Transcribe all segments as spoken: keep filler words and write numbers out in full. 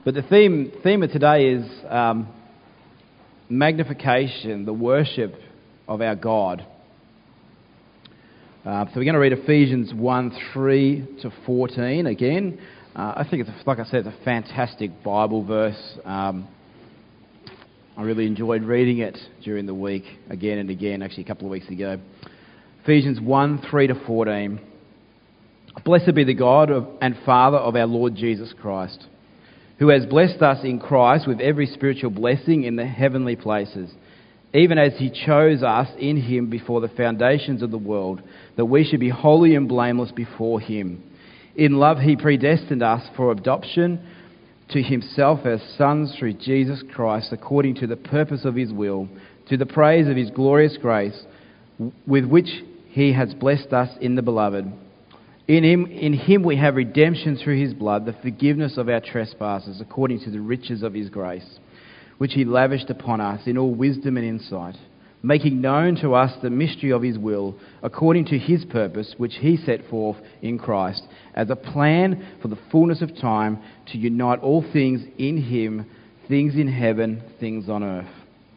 But the theme theme of today is um, magnification, the worship of our God. Uh, so we're going to read Ephesians one, three to fourteen again. Uh, I think, it's like I said, it's a fantastic Bible verse. Um, I really enjoyed reading it during the week, again and again, actually a couple of weeks ago. Ephesians one, three to fourteen. Blessed be the God of, and Father of our Lord Jesus Christ, who has blessed us in Christ with every spiritual blessing in the heavenly places, even as he chose us in him before the foundations of the world, that we should be holy and blameless before him. In love he predestined us for adoption to himself as sons through Jesus Christ, according to the purpose of his will, to the praise of his glorious grace, with which he has blessed us in the beloved. In him, in him we have redemption through his blood, the forgiveness of our trespasses, according to the riches of his grace, which he lavished upon us in all wisdom and insight, making known to us the mystery of his will, according to his purpose, which he set forth in Christ, as a plan for the fullness of time, to unite all things in him, things in heaven, things on earth.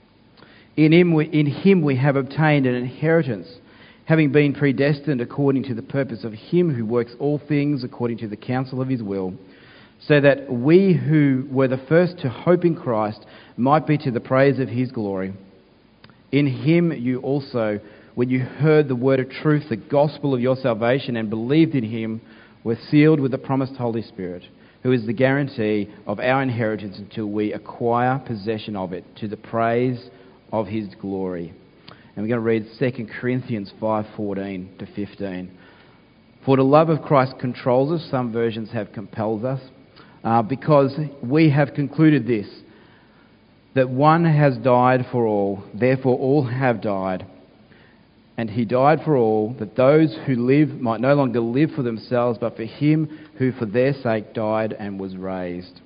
In him we, in him we have obtained an inheritance, having been predestined according to the purpose of him who works all things according to the counsel of his will, so that we who were the first to hope in Christ might be to the praise of his glory. In him you also, when you heard the word of truth, the gospel of your salvation, and believed in him, were sealed with the promised Holy Spirit, who is the guarantee of our inheritance until we acquire possession of it, to the praise of his glory. And we're going to read Second Corinthians five, fourteen to fifteen. For the love of Christ controls us, some versions have compelled us, uh, because we have concluded this, that one has died for all, therefore all have died. And he died for all, that those who live might no longer live for themselves, but for him who for their sake died and was raised.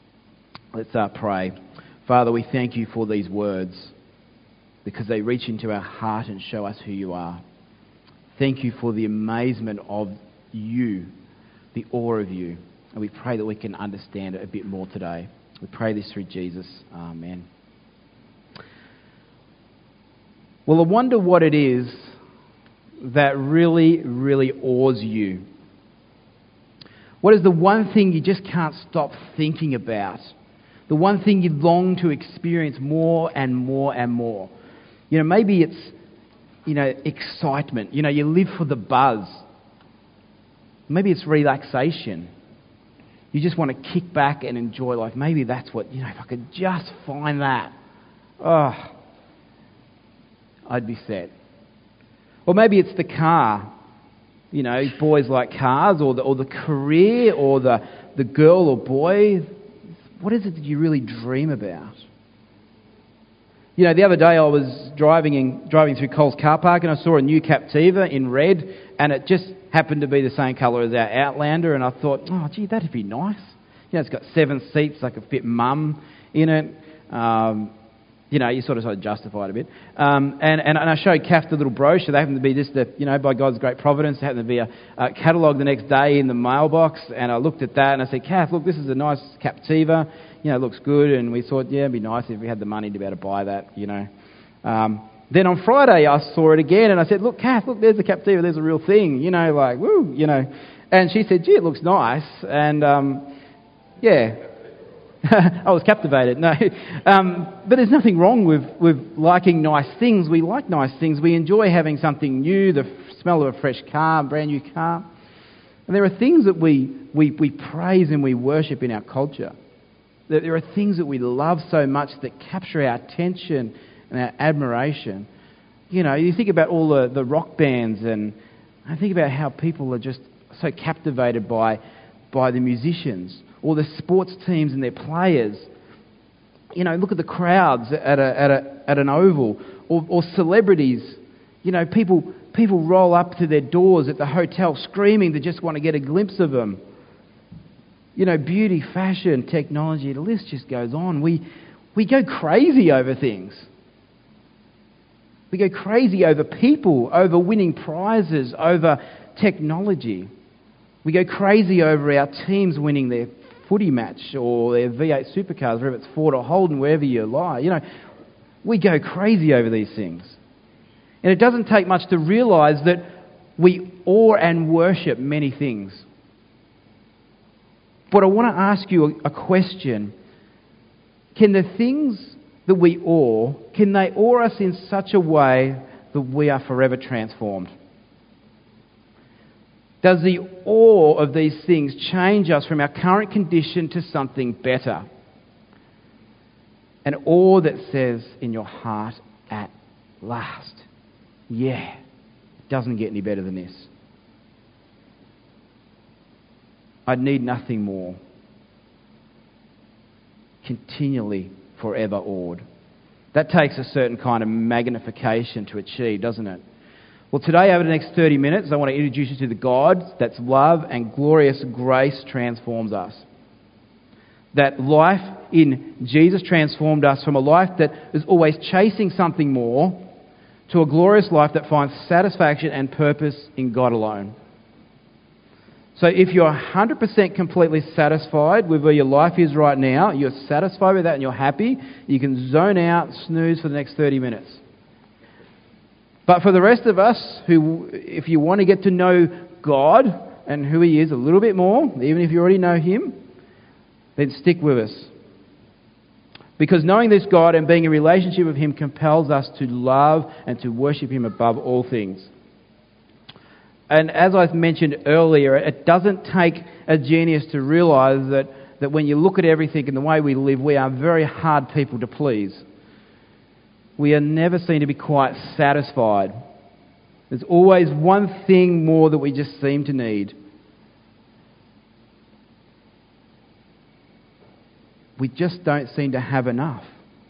Let's uh, pray. Father, we thank you for these words, because they reach into our heart and show us who you are. Thank you for the amazement of you, the awe of you. And we pray that we can understand it a bit more today. We pray this through Jesus. Amen. Well, I wonder what it is that really, really awes you. What is the one thing you just can't stop thinking about? The one thing you long to experience more and more and more? You know, maybe it's, you know, excitement. You know, you live for the buzz. Maybe it's relaxation. You just want to kick back and enjoy life. Maybe that's what, you know, if I could just find that, oh, I'd be set. Or maybe it's the car. You know, boys like cars, or the or the career, or the, the girl or boy. What is it that you really dream about? You know, the other day I was driving in, driving through Coles car park, and I saw a new Captiva in red, and it just happened to be the same colour as our Outlander, and I thought, oh, gee, that'd be nice. You know, it's got seven seats, I could fit mum in it. Um, you know, you sort of sort of justify it a bit. Um, and, and, and I showed Kath the little brochure. They happened to be just, the, you know, by God's great providence, there happened to be a, a catalogue the next day in the mailbox, and I looked at that, and I said, Kath, look, this is a nice Captiva. You know, it looks good, and we thought, yeah, it'd be nice if we had the money to be able to buy that, you know. Um, then on Friday, I saw it again, and I said, look, Kath, look, there's the Captiva, there's a real thing, you know, like, woo, you know. And she said, gee, it looks nice, and, um, yeah. I was captivated, no. Um, but there's nothing wrong with, with liking nice things. We like nice things. We enjoy having something new, the f- smell of a fresh car, a brand new car. And there are things that we, we, we praise and we worship in our culture. There are things that we love so much that capture our attention and our admiration. You know, you think about all the, the rock bands, and I think about how people are just so captivated by by the musicians, or the sports teams and their players. You know, look at the crowds at a at a at an oval, or, or celebrities. You know, people people roll up to their doors at the hotel screaming. They just want to get a glimpse of them. You know, beauty, fashion, technology, the list just goes on. We we go crazy over things. We go crazy over people, over winning prizes, over technology. We go crazy over our teams winning their footy match or their V eight supercars, whether it's Ford or Holden, wherever you lie. You know, we go crazy over these things. And it doesn't take much to realise that we awe and worship many things. But I want to ask you a question. Can the things that we awe, can they awe us in such a way that we are forever transformed? Does the awe of these things change us from our current condition to something better? An awe that says in your heart, at last, yeah, it doesn't get any better than this. I need nothing more. Continually, forever awed. That takes a certain kind of magnification to achieve, doesn't it? Well, today, over the next thirty minutes, I want to introduce you to the God that's love and glorious grace transforms us. That life in Jesus transformed us from a life that is always chasing something more to a glorious life that finds satisfaction and purpose in God alone. So if you're one hundred percent completely satisfied with where your life is right now, you're satisfied with that and you're happy, you can zone out, snooze for the next thirty minutes. But for the rest of us, who, if you want to get to know God and who He is a little bit more, even if you already know Him, then stick with us. Because knowing this God and being in relationship with Him compels us to love and to worship Him above all things. And as I mentioned earlier, it doesn't take a genius to realise that, that when you look at everything and the way we live, we are very hard people to please. We are never seen to be quite satisfied. There's always one thing more that we just seem to need. We just don't seem to have enough.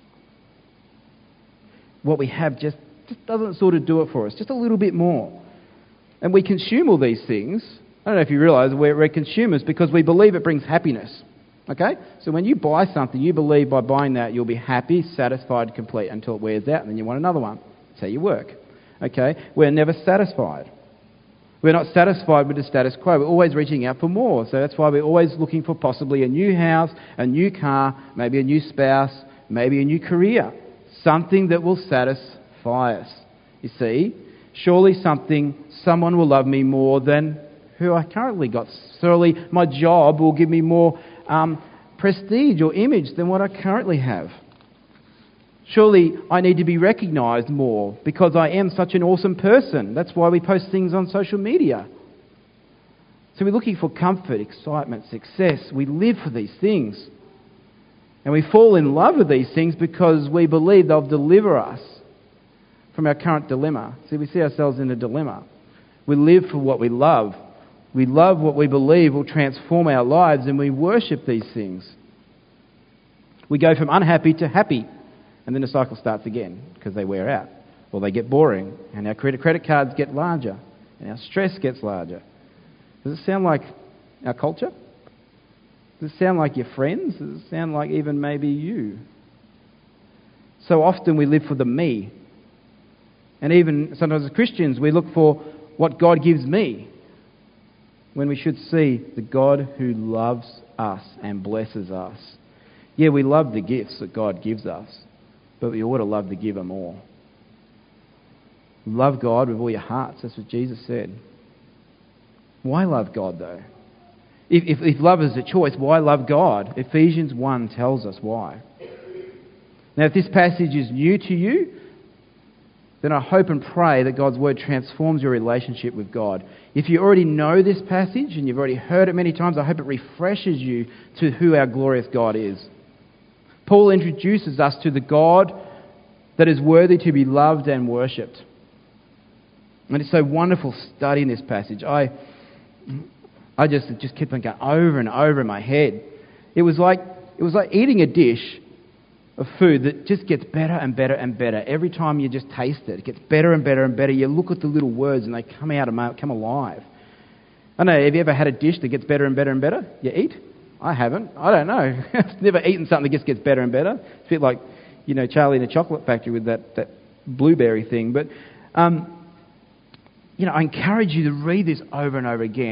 What we have just, just doesn't sort of do it for us, just a little bit more. And we consume all these things. I don't know if you realise we're, we're consumers because we believe it brings happiness. Okay? So when you buy something, you believe by buying that you'll be happy, satisfied, complete until it wears out and then you want another one. That's how you work. Okay? We're never satisfied. We're not satisfied with the status quo. We're always reaching out for more. So that's why we're always looking for possibly a new house, a new car, maybe a new spouse, maybe a new career. Something that will satisfy us. You see? Surely something, someone will love me more than who I currently got. Surely my job will give me more um, prestige or image than what I currently have. Surely I need to be recognised more because I am such an awesome person. That's why we post things on social media. So we're looking for comfort, excitement, success. We live for these things. And we fall in love with these things because we believe they'll deliver us from our current dilemma. See, we see ourselves in a dilemma. We live for what we love. We love what we believe will transform our lives, and we worship these things. We go from unhappy to happy, and then the cycle starts again because they wear out, or they get boring, and our credit credit cards get larger, and our stress gets larger. Does it sound like our culture? Does it sound like your friends? Does it sound like even maybe you? So often we live for the me. And even sometimes as Christians, we look for what God gives me, when we should see the God who loves us and blesses us. Yeah, we love the gifts that God gives us, but we ought to love the giver more. Love God with all your hearts. That's what Jesus said. Why love God, though? If, if, if love is a choice, why love God? Ephesians one tells us why. Now, if this passage is new to you, then I hope and pray that God's Word transforms your relationship with God. If you already know this passage and you've already heard it many times, I hope it refreshes you to who our glorious God is. Paul introduces us to the God that is worthy to be loved and worshipped. And it's so wonderful studying this passage. I I just it just kept on going over and over in my head. It was like it was like eating a dish of food that just gets better and better and better. Every time you just taste it, it gets better and better and better. You look at the little words and they come out and come alive. I don't know, have you ever had a dish that gets better and better and better? You eat? I haven't. I don't know. I've never eaten something that just gets better and better. It's a bit like, you know, Charlie in the Chocolate Factory with that, that blueberry thing. But, um, you know, I encourage you to read this over and over again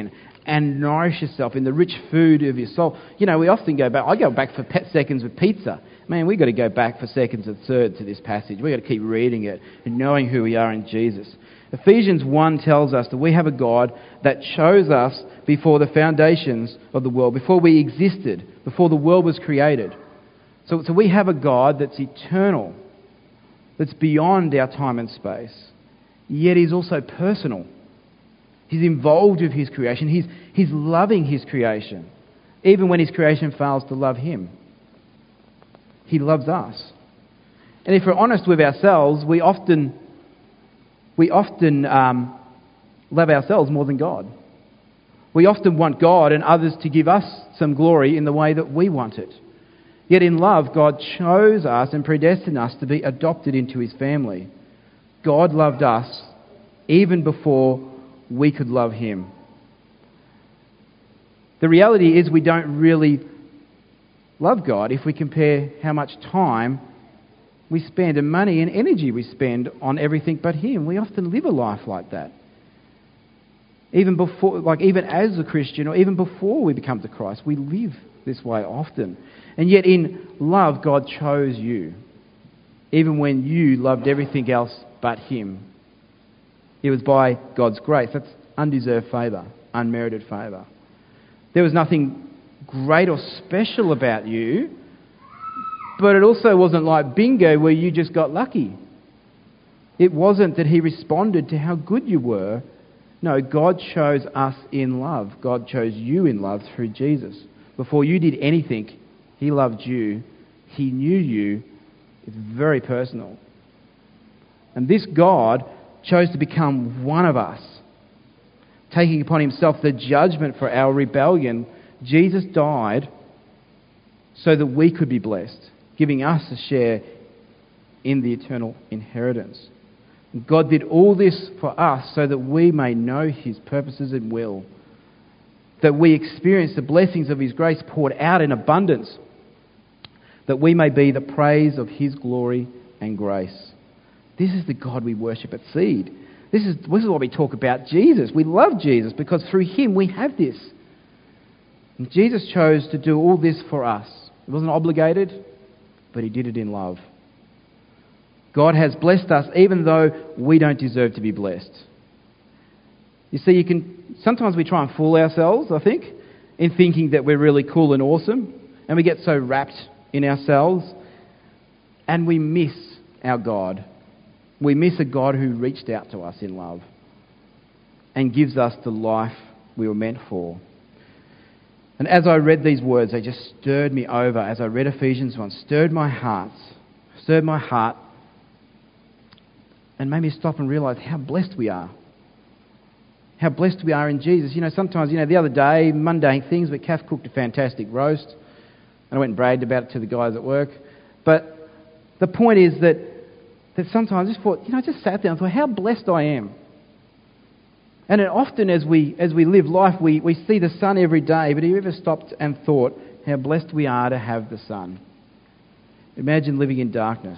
and nourish yourself in the rich food of your soul. You know, we often go back, I go back for pet seconds with pizza. Man, we've got to go back for seconds and thirds to this passage. We've got to keep reading it and knowing who we are in Jesus. Ephesians one tells us that we have a God that chose us before the foundations of the world, before we existed, before the world was created. So, so we have a God that's eternal, that's beyond our time and space, yet He's also personal. He's involved with His creation. He's, he's loving His creation, even when His creation fails to love Him. He loves us. And if we're honest with ourselves, we often, we often um, love ourselves more than God. We often want God and others to give us some glory in the way that we want it. Yet in love, God chose us and predestined us to be adopted into His family. God loved us even before we could love Him. The reality is we don't really love God if we compare how much time we spend and money and energy we spend on everything but Him. We often live a life like that. Even before, like even as a Christian or even before we become to Christ, we live this way often. And yet in love, God chose you, even when you loved everything else but Him. It was by God's grace. That's undeserved favour, unmerited favour. There was nothing great or special about you, but it also wasn't like bingo where you just got lucky. It wasn't that He responded to how good you were. No, God chose us in love. God chose you in love through Jesus. Before you did anything, He loved you. He knew you. It's very personal. And this God chose to become one of us, taking upon Himself the judgment for our rebellion. Jesus died so that we could be blessed, giving us a share in the eternal inheritance. God did all this for us so that we may know His purposes and will, that we experience the blessings of His grace poured out in abundance, that we may be the praise of His glory and grace. This is the God we worship at Seed. This is, this is what we talk about Jesus. We love Jesus because through Him we have this. And Jesus chose to do all this for us. He wasn't obligated, but He did it in love. God has blessed us even though we don't deserve to be blessed. You see, you can sometimes we try and fool ourselves, I think, in thinking that we're really cool and awesome, and we get so wrapped in ourselves, and we miss our God. We miss a God who reached out to us in love and gives us the life we were meant for. And as I read these words, they just stirred me over. As I read Ephesians one, stirred my heart, stirred my heart, and made me stop and realise how blessed we are. How blessed we are in Jesus. You know, sometimes, you know, the other day, mundane things, but Kath cooked a fantastic roast. And I went and bragged about it to the guys at work. But the point is that, that sometimes I just thought, you know, I just sat there and thought, how blessed I am. And often as we as we live life, we, we see the sun every day, but have you ever stopped and thought how blessed we are to have the sun? Imagine living in darkness.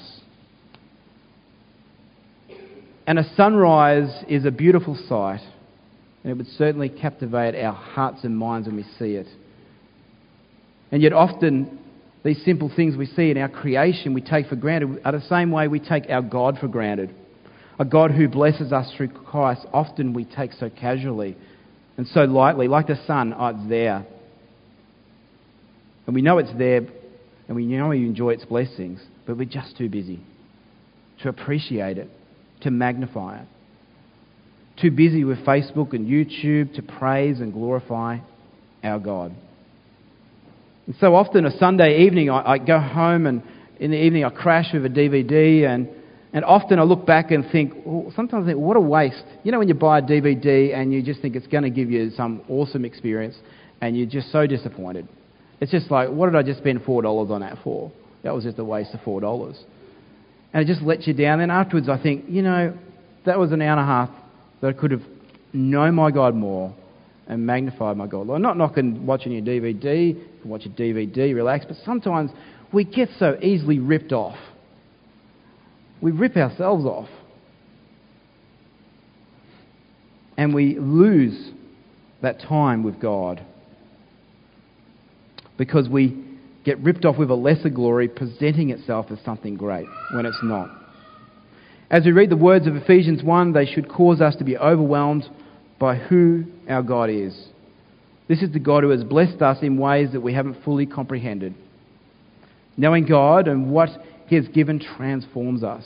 And a sunrise is a beautiful sight, and it would certainly captivate our hearts and minds when we see it. And yet often, these simple things we see in our creation we take for granted are the same way we take our God for granted. A God who blesses us through Christ, often we take so casually and so lightly, like the sun, oh, it's there. And we know it's there, and we know we enjoy its blessings, but we're just too busy to appreciate it, to magnify it. Too busy with Facebook and YouTube to praise and glorify our God. And so often a Sunday evening I, I go home, and in the evening I crash with a D V D, and, and often I look back and think, well, sometimes I think, what a waste. You know when you buy a D V D and you just think it's going to give you some awesome experience and you're just so disappointed. It's just like, what did I just spend four dollars on that for? That was just a waste of four dollars. And it just lets you down. Then afterwards I think, you know, that was an hour and a half that I could have known my God more and magnified my God. I'm not knocking watching your D V D. You can watch a D V D, relax. But sometimes we get so easily ripped off. We rip ourselves off. And we lose that time with God, because we get ripped off with a lesser glory presenting itself as something great when it's not. As we read the words of Ephesians one, they should cause us to be overwhelmed by who our God is. This is the God who has blessed us in ways that we haven't fully comprehended. Knowing God and what He has given transforms us.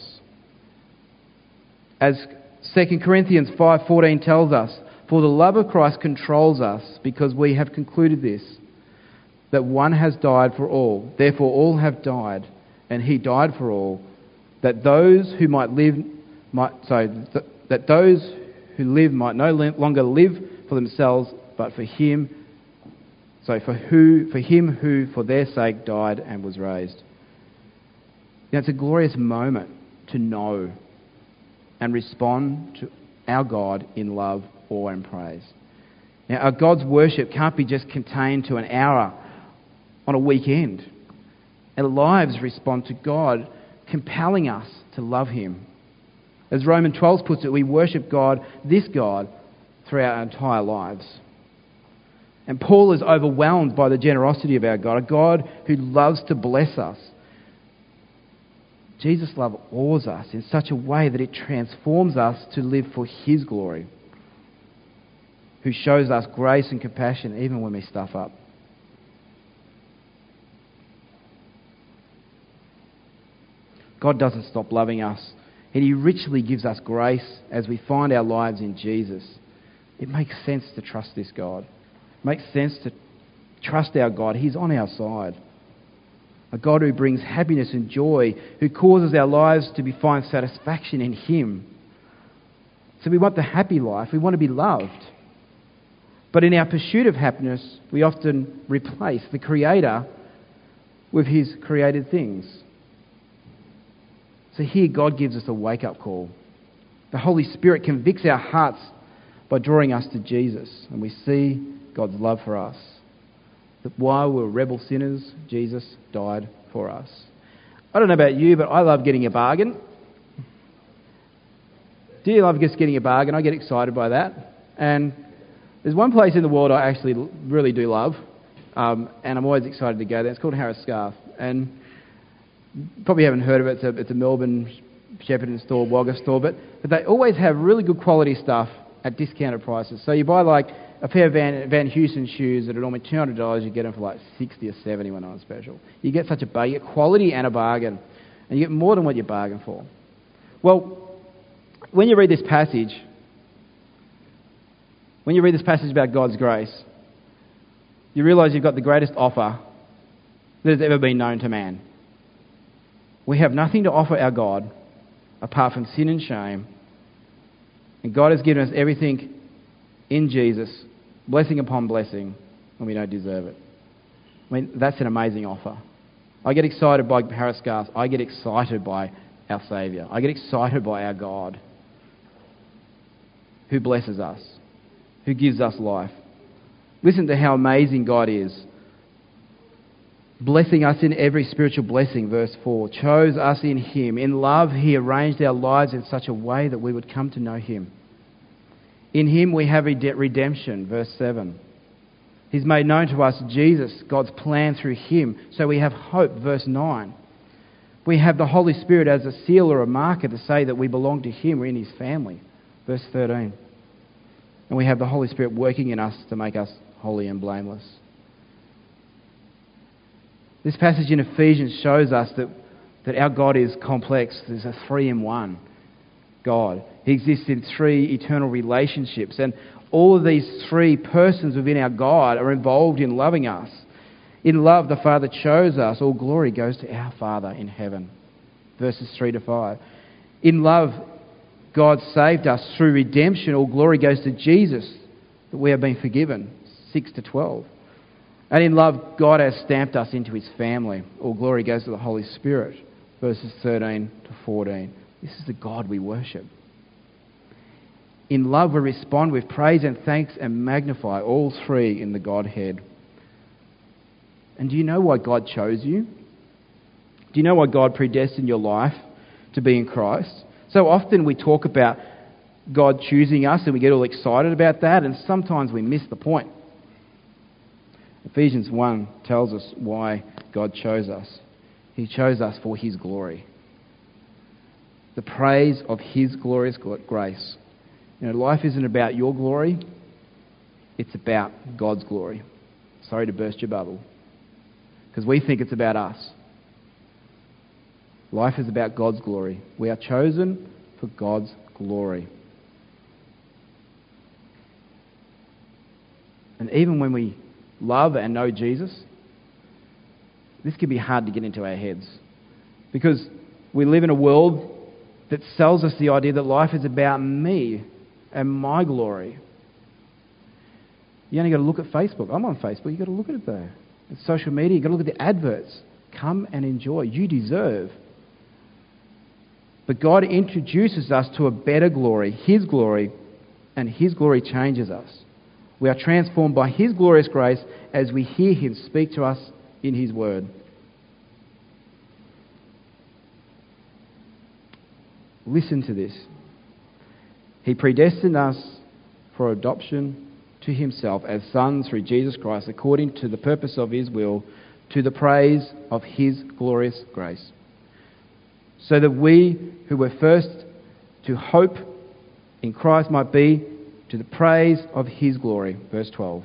As Second Corinthians five fourteen tells us, "For the love of Christ controls us, because we have concluded this, that one has died for all. Therefore all have died, and He died for all, that those who might live might sorry, th- that those who live might no longer live for themselves, but for Him, so for who for Him who for their sake died and was raised." You know, it's a glorious moment to know and respond to our God in love, awe and praise. Now, our God's worship can't be just contained to an hour on a weekend. Our lives respond to God, compelling us to love Him. As Romans twelve puts it, we worship God, this God, throughout our entire lives. And Paul is overwhelmed by the generosity of our God, a God who loves to bless us. Jesus' love awes us in such a way that it transforms us to live for His glory, who shows us grace and compassion even when we stuff up. God doesn't stop loving us, and He richly gives us grace as we find our lives in Jesus. It makes sense to trust this God. It makes sense to trust our God. He's on our side. A God who brings happiness and joy, who causes our lives to be, find satisfaction in Him. So we want the happy life. We want to be loved. But in our pursuit of happiness, we often replace the Creator with His created things. So here God gives us a wake-up call. The Holy Spirit convicts our hearts by drawing us to Jesus, and we see God's love for us. That while we were rebel sinners, Jesus died for us. I don't know about you, but I love getting a bargain. Do you love just getting a bargain? I get excited by that. And there's one place in the world I actually really do love, um, and I'm always excited to go there. It's called Harris Scarf. And probably haven't heard of it. It's a, it's a Melbourne Shepparton store, Wagga store, but, but they always have really good quality stuff at discounted prices. So you buy like a pair of Van, Van Heusen shoes that are normally two hundred dollars, you get them for like sixty or seventy when on special. You get such a bargain, you get quality and a bargain, and you get more than what you bargain for. Well, when you read this passage, when you read this passage about God's grace, you realise you've got the greatest offer that has ever been known to man. We have nothing to offer our God apart from sin and shame. And God has given us everything in Jesus, blessing upon blessing, and we don't deserve it. I mean, that's an amazing offer. I get excited by Harris Scarf. I get excited by our Saviour. I get excited by our God, who blesses us, who gives us life. Listen to how amazing God is. Blessing us in every spiritual blessing, verse four. Chose us in Him. In love, He arranged our lives in such a way that we would come to know Him. In Him we have redemption, verse seven. He's made known to us Jesus, God's plan through Him, so we have hope, verse nine. We have the Holy Spirit as a seal or a marker to say that we belong to Him, we're in His family, verse thirteen. And we have the Holy Spirit working in us to make us holy and blameless. This passage in Ephesians shows us that, that our God is complex. There's a three-in-one God. He exists in three eternal relationships. And all of these three persons within our God are involved in loving us. In love, the Father chose us. All glory goes to our Father in heaven. Verses three to five. In love, God saved us through redemption. All glory goes to Jesus, that we have been forgiven. six to twelve. And in love, God has stamped us into His family. All glory goes to the Holy Spirit. Verses thirteen to fourteen. This is the God we worship. In love, we respond with praise and thanks and magnify all three in the Godhead. And do you know why God chose you? Do you know why God predestined your life to be in Christ? So often we talk about God choosing us and we get all excited about that, and sometimes we miss the point. Ephesians one tells us why God chose us. He chose us for His glory. The praise of His glorious grace. You know, life isn't about your glory, it's about God's glory. Sorry to burst your bubble, because we think it's about us. Life is about God's glory. We are chosen for God's glory. And even when we love and know Jesus, this can be hard to get into our heads, because we live in a world that sells us the idea that life is about me and my glory. You only got to look at Facebook. I'm on Facebook. You've got to look at it there. It's social media. You've got to look at the adverts. Come and enjoy. You deserve. But God introduces us to a better glory, His glory, and His glory changes us. We are transformed by His glorious grace as we hear Him speak to us in His word. Listen to this. He predestined us for adoption to Himself as sons through Jesus Christ, according to the purpose of His will, to the praise of His glorious grace. So that we who were first to hope in Christ might be to the praise of His glory. Verse twelve.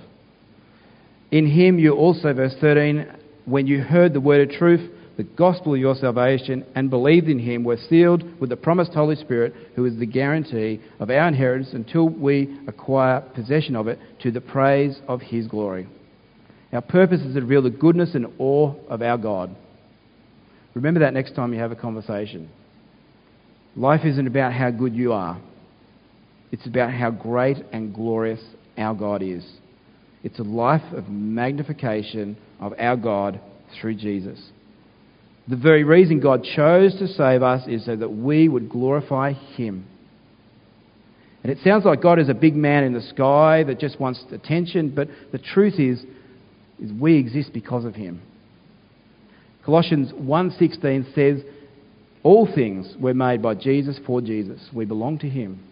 In Him you also, verse thirteen, when you heard the word of truth, the gospel of your salvation, and believed in Him, were sealed with the promised Holy Spirit, who is the guarantee of our inheritance until we acquire possession of it, to the praise of His glory. Our purpose is to reveal the goodness and awe of our God. Remember that next time you have a conversation. Life isn't about how good you are. It's about how great and glorious our God is. It's a life of magnification of our God through Jesus. The very reason God chose to save us is so that we would glorify Him. And it sounds like God is a big man in the sky that just wants attention, but the truth is, is we exist because of Him. Colossians one sixteen says, all things were made by Jesus for Jesus. We belong to Him.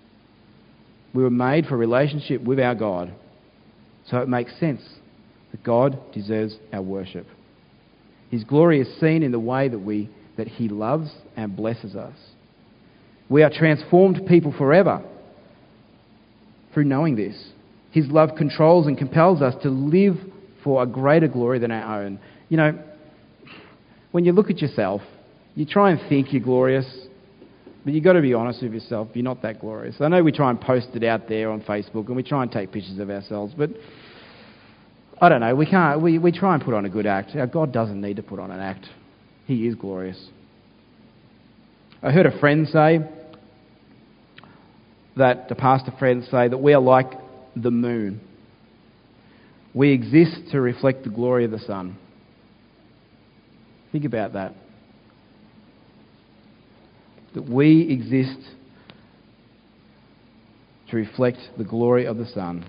We were made for a relationship with our God. So it makes sense that God deserves our worship. His glory is seen in the way that we that He loves and blesses us. We are transformed people forever through knowing this. His love controls and compels us to live for a greater glory than our own. You know, when you look at yourself, you try and think you're glorious, but you've got to be honest with yourself, you're not that glorious. I know we try and post it out there on Facebook and we try and take pictures of ourselves, but I don't know, we can't. We, we try and put on a good act. Our God doesn't need to put on an act. He is glorious. I heard a friend say, that a pastor friend say, that we are like the moon. We exist to reflect the glory of the sun. Think about that. That we exist to reflect the glory of the sun.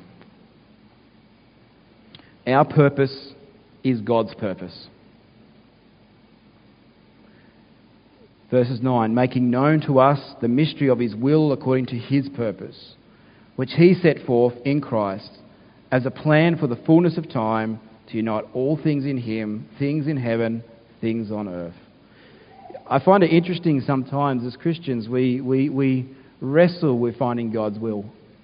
Our purpose is God's purpose. Verses nine, making known to us the mystery of His will according to His purpose, which He set forth in Christ as a plan for the fullness of time to unite all things in Him, things in heaven, things on earth. I find it interesting sometimes as Christians we, we, we wrestle with finding God's will.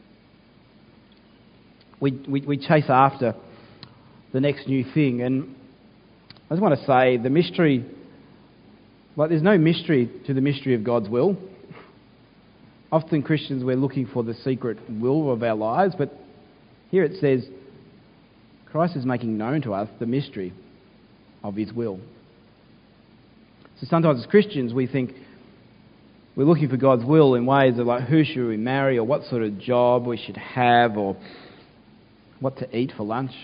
We, we, we chase after the next new thing. And I just want to say the mystery, like there's no mystery to the mystery of God's will. Often Christians, we're looking for the secret will of our lives, but here it says Christ is making known to us the mystery of His will. So sometimes as Christians we think we're looking for God's will in ways of like who should we marry, or what sort of job we should have, or what to eat for lunch.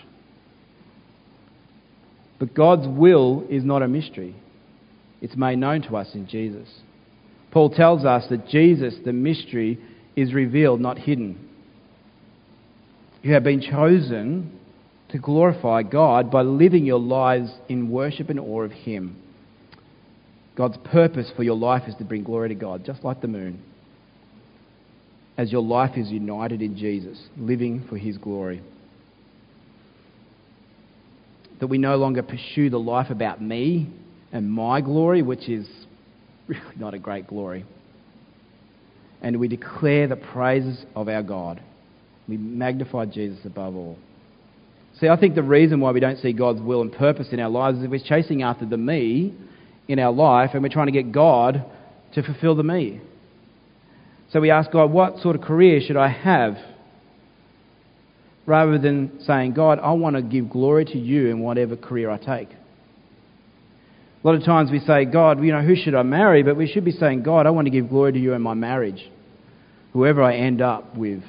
But God's will is not a mystery. It's made known to us in Jesus. Paul tells us that Jesus, the mystery, is revealed, not hidden. You have been chosen to glorify God by living your lives in worship and awe of Him. God's purpose for your life is to bring glory to God, just like the moon. as your life is united in Jesus, living for his glory. That we no longer pursue the life about me and my glory, which is really not a great glory. And we declare the praises of our God. We magnify Jesus above all. See, I think the reason why we don't see God's will and purpose in our lives is if we're chasing after the me in our life and we're trying to get God to fulfill the me. So we ask God, what sort of career should I have? Rather than saying, God, I want to give glory to you in whatever career I take. A lot of times we say, God, you know, who should I marry? But we should be saying, God, I want to give glory to you in my marriage, whoever I end up with.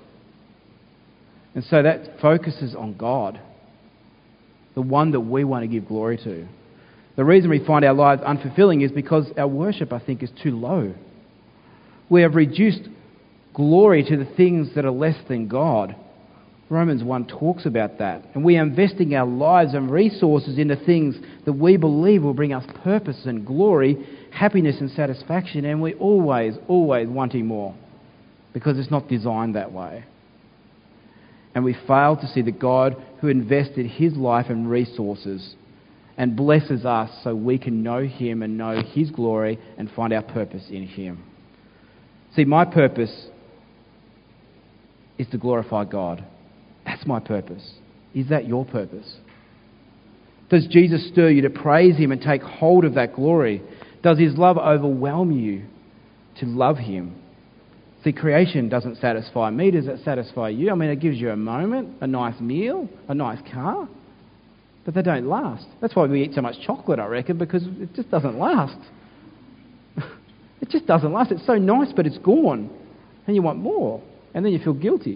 And so that focuses on God, the one that we want to give glory to. The reason we find our lives unfulfilling is because our worship, I think, is too low. We have reduced glory to the things that are less than God. Romans one talks about that. And we are investing our lives and resources into things that we believe will bring us purpose and glory, happiness and satisfaction, and we're always, always wanting more because it's not designed that way. And we fail to see the God who invested his life and resources and blesses us so we can know him and know his glory and find our purpose in him. See, my purpose is to glorify God. That's my purpose. Is that your purpose? Does Jesus stir you to praise him and take hold of that glory? Does his love overwhelm you to love him? See, creation doesn't satisfy me. Does it satisfy you? I mean, it gives you a moment, a nice meal, a nice car, but they don't last. That's why we eat so much chocolate, I reckon, because it just doesn't last. It just doesn't last. It's so nice, but it's gone. And you want more. And then you feel guilty.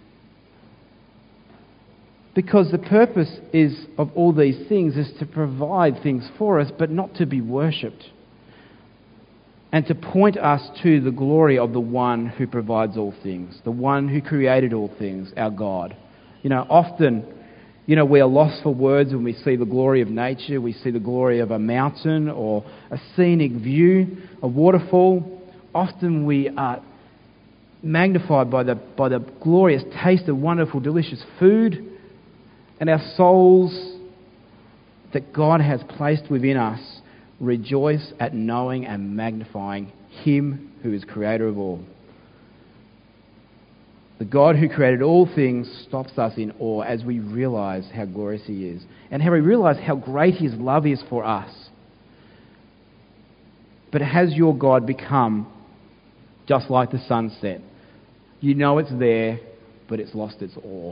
Because the purpose is of all these things is to provide things for us, but not to be worshipped. And to point us to the glory of the one who provides all things, the one who created all things, our God. You know, often, you know, we are lost for words when we see the glory of nature. We see the glory of a mountain or a scenic view, a waterfall. Often we are magnified by the, by the glorious taste of wonderful, delicious food. And our souls that God has placed within us rejoice at knowing and magnifying him who is creator of all. The God who created all things stops us in awe as we realise how glorious he is and how we realise how great his love is for us. But has your God become just like the sunset? You know it's there, but it's lost its awe.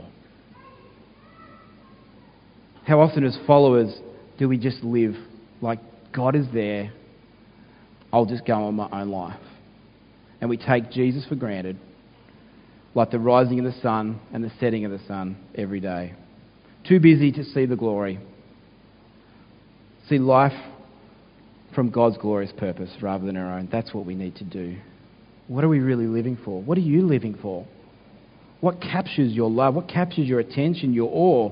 How often as followers do we just live like God is there, I'll just go on my own life. And we take Jesus for granted, like the rising of the sun and the setting of the sun every day. Too busy to see the glory. See life from God's glorious purpose rather than our own. That's what we need to do. What are we really living for? What are you living for? What captures your love? What captures your attention, your awe?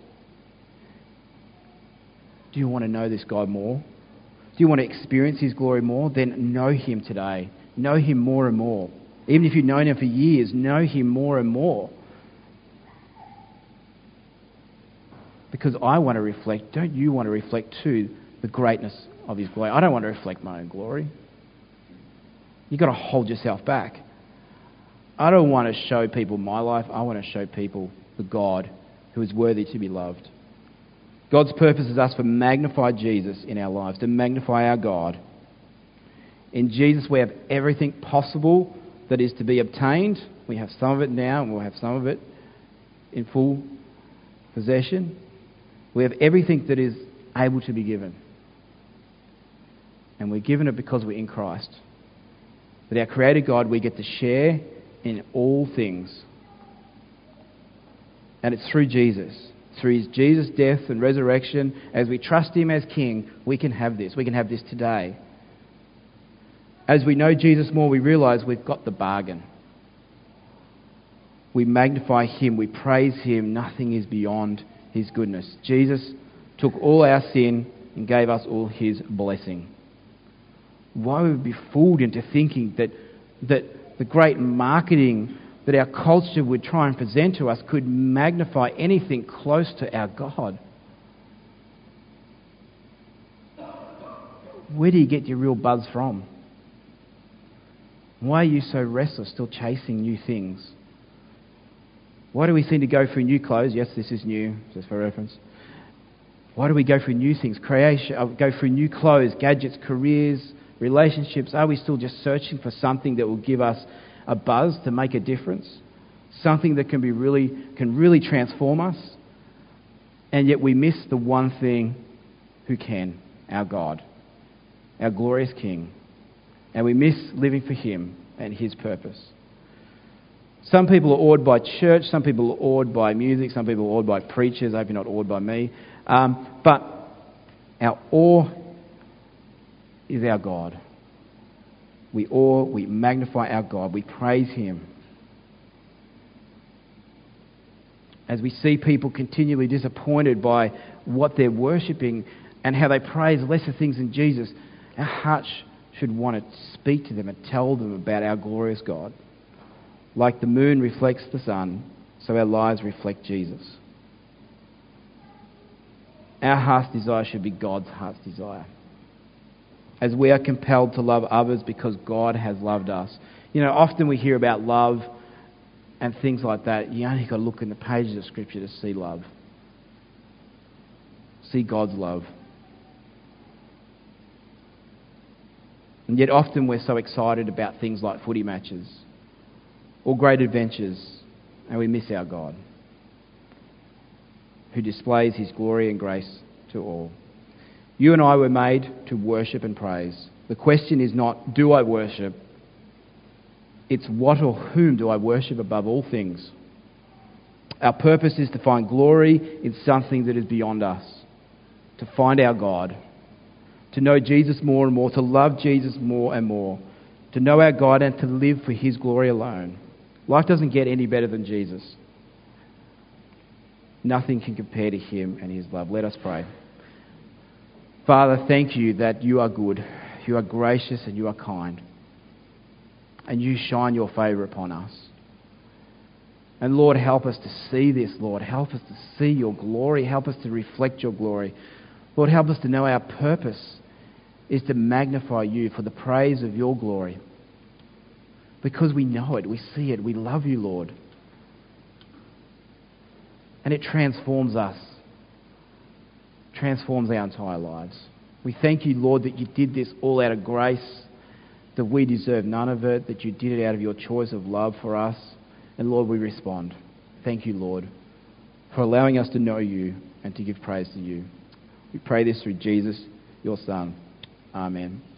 Do you want to know this God more? Do you want to experience his glory more? Then know him today. Know him more and more. Even if you've known him for years, know him more and more. Because I want to reflect, don't you want to reflect too the greatness of his glory? I don't want to reflect my own glory. You've got to hold yourself back. I don't want to show people my life. I want to show people the God who is worthy to be loved. God's purpose is us to magnify Jesus in our lives, to magnify our God. In Jesus we have everything possible that is to be obtained. We have some of it now and we'll have some of it in full possession. We have everything that is able to be given. And we're given it because we're in Christ. With our Creator God we get to share in all things. And it's through Jesus. Through his Jesus' death and resurrection, as we trust him as King, we can have this. We can have this today. As we know Jesus more, we realise we've got the bargain. We magnify him, we praise him. Nothing is beyond his goodness. Jesus took all our sin and gave us all his blessing. Why would we be fooled into thinking that, that the great marketing that our culture would try and present to us could magnify anything close to our God. Where do you get your real buzz from? Why are you so restless, still chasing new things? Why do we seem to go through new clothes? Yes, this is new, just for reference. Why do we go through new things? Creation, uh, go through new clothes, gadgets, careers, relationships. Are we still just searching for something that will give us a buzz to make a difference? Something that can be really, can really transform us? And yet we miss the one thing who can, our God, our glorious King. And we miss living for Him and His purpose. Some people are awed by church, some people are awed by music, some people are awed by preachers. I hope you're not awed by me. Um, but our awe is our God. We awe, we magnify our God, we praise Him. As we see people continually disappointed by what they're worshipping and how they praise lesser things than Jesus, our hearts should want to speak to them and tell them about our glorious God. Like the moon reflects the sun, so our lives reflect Jesus. Our heart's desire should be God's heart's desire. As we are compelled to love others because God has loved us. You know, often we hear about love and things like that. You only got to look in the pages of Scripture to see love. See God's love. And yet often we're so excited about things like footy matches or great adventures, and we miss our God, who displays His glory and grace to all. You and I were made to worship and praise. The question is not, do I worship? It's what or whom do I worship above all things? Our purpose is to find glory in something that is beyond us, to find our God, to know Jesus more and more, to love Jesus more and more, to know our God and to live for His glory alone. Life doesn't get any better than Jesus. Nothing can compare to Him and His love. Let us pray. Father, thank You that You are good, You are gracious and You are kind. And You shine Your favour upon us. And Lord, help us to see this, Lord. Help us to see Your glory. Help us to reflect Your glory. Lord, help us to know our purpose is to magnify You for the praise of Your glory. Because we know it, we see it, we love You, Lord. And it transforms us, transforms our entire lives. We thank You, Lord, that You did this all out of grace, that we deserve none of it, that You did it out of Your choice of love for us. And Lord, we respond. Thank You, Lord, for allowing us to know You and to give praise to You. We pray this through Jesus, Your Son. Amen.